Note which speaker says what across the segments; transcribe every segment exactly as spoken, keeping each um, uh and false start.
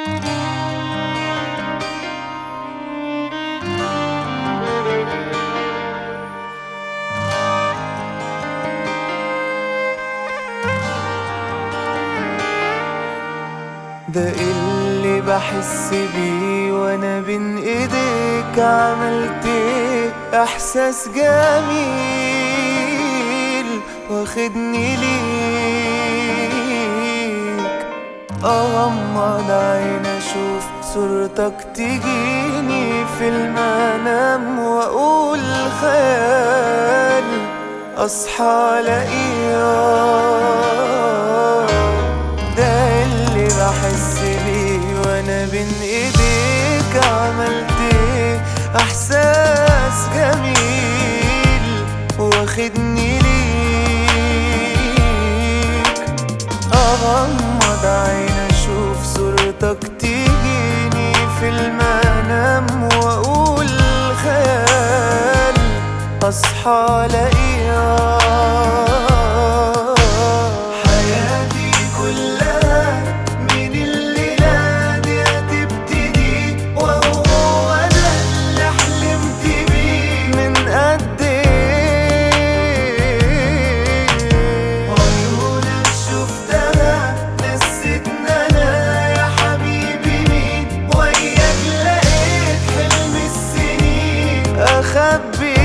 Speaker 1: ده اللي بحس بيه وانا بين ايديك، عملت ايه؟ احساس جميل واخدني ليك. اغمض عين اشوف صورتك تجيني في المنام، واقول خيال اصحى الاقيك. ده اللي بحس بيه وانا بين ايديك، عملت ايه؟ احساس جميل واخدني ليك. اغمض عين اشوف صورتك تجيني في المنام، واقول خيال اصحى الاقيك. أخبي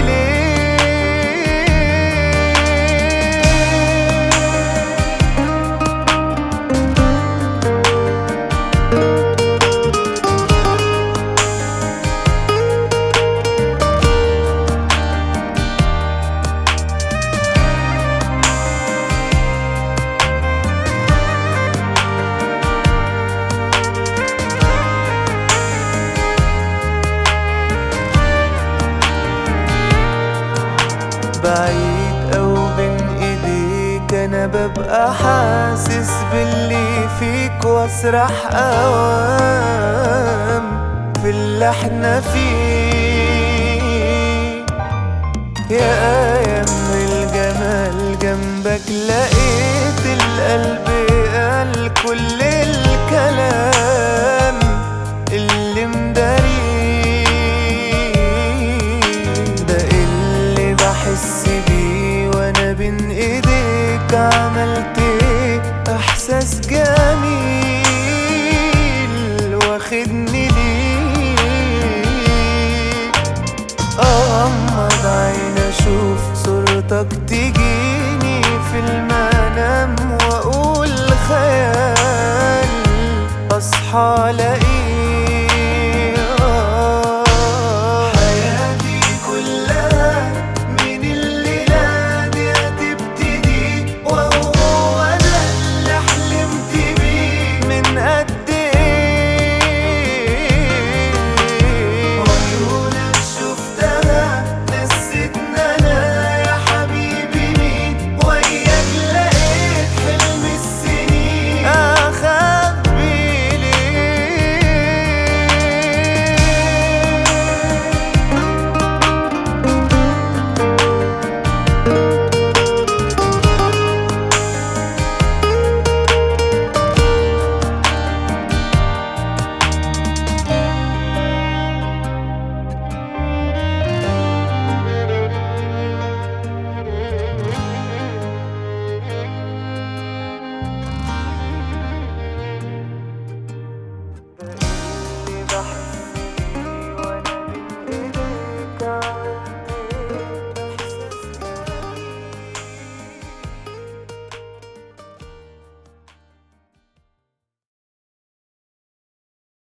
Speaker 1: بعيد أو بين إيديك، أنا ببقى حاسس باللي فيك، واسرح أوام في اللي احنا فيه. يا أيام الجمال جنبك، لقيت القلب قال كل الكلام اللي مداريه. ده اللي بحس بيه وانا بين ايديك، عملت ايه؟ احساس جميل واخدني ليك. اغمض عين اشوف صورتك تجيني في المنام، واقول خيال اصحى الاقيك.